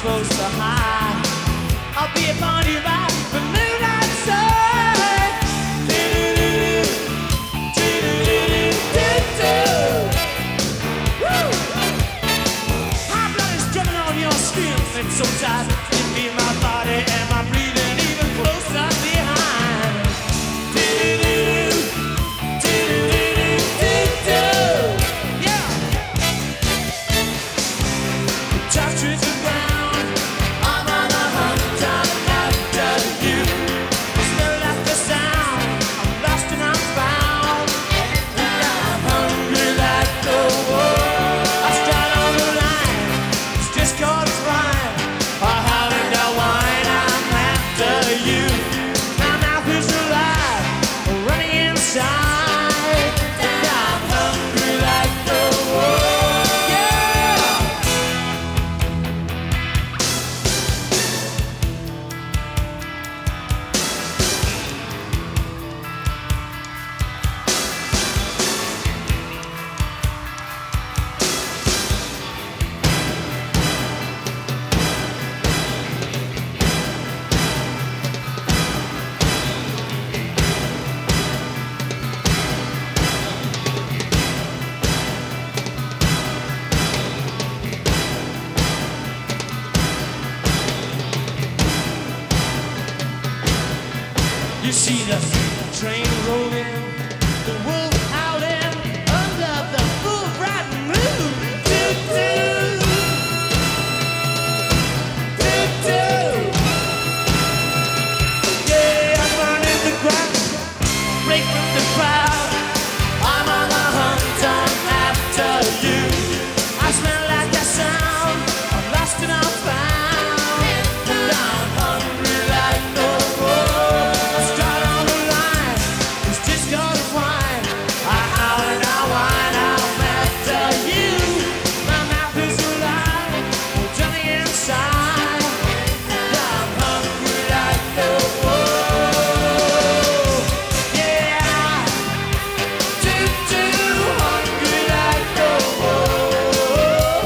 supposed to hide. I'll be upon you by the moonlight side. Woo! High blood is drumming on your skin. It's so tight, you feel my body and my breathing even closer behind. Yeah. Touch to the ground. I'm on a hunt, I'm after you. Smell like the sound. I'm lost and I'm found. And I'm hungry like the wolf. I start on the line. It's just 'cause it's right. I holler and I whine. I'm after you. My mouth is alive, running inside. And I'm hungry like the wolf. Yeah. You see the train rolling, the wolf howling under the full bright moon. Doo-doo. Doo-doo. Yeah, I'm running the ground, break from the crowd. I'm on the hunt, I'm after you. I smell like the sound, I'm lost and I'm found. And I'm hungry like the wolf. I start on the line, it's just 'cause it's wine. I howl and I whine, I'm after you. My mouth is alive, I'm jumping inside. And I'm hungry like the wolf. Yeah, too hungry like the wolf.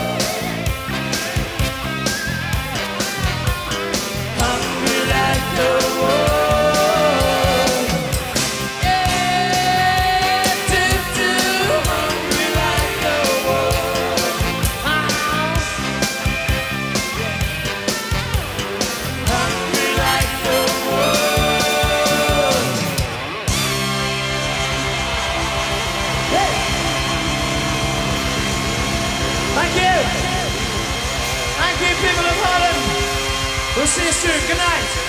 Hungry like the wolf. Yeah, too hungry like the wolf. Hungry like the wolf. Hey. Thank you. Thank you, people of Holland. We'll see you soon. Good night.